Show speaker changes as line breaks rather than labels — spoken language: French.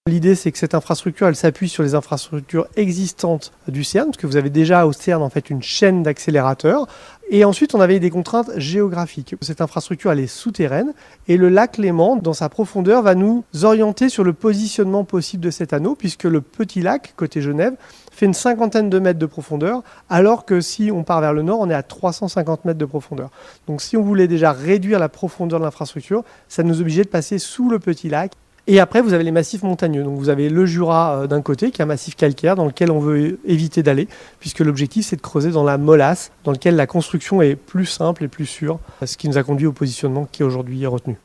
L'idée, c'est que cette infrastructure, elle s'appuie sur les infrastructures existantes du CERN, parce que vous avez déjà au CERN en fait une chaîne d'accélérateurs. Et ensuite, on avait des contraintes géographiques. Cette infrastructure, elle est souterraine, et le lac Léman, dans sa profondeur, va nous orienter sur le positionnement possible de cet anneau, puisque le petit lac, côté Genève, fait une 50aine de mètres de profondeur, alors que si on part vers le nord, on est à 350 mètres de profondeur. Donc si on voulait déjà réduire la profondeur de l'infrastructure, ça nous obligeait de passer sous le petit lac. Et après, vous avez les massifs montagneux. Donc vous avez le Jura d'un côté, qui est un massif calcaire dans lequel on veut éviter d'aller, puisque l'objectif, c'est de creuser dans la molasse, dans lequel la construction est plus simple et plus sûre, ce qui nous a conduit au positionnement qui est aujourd'hui retenu.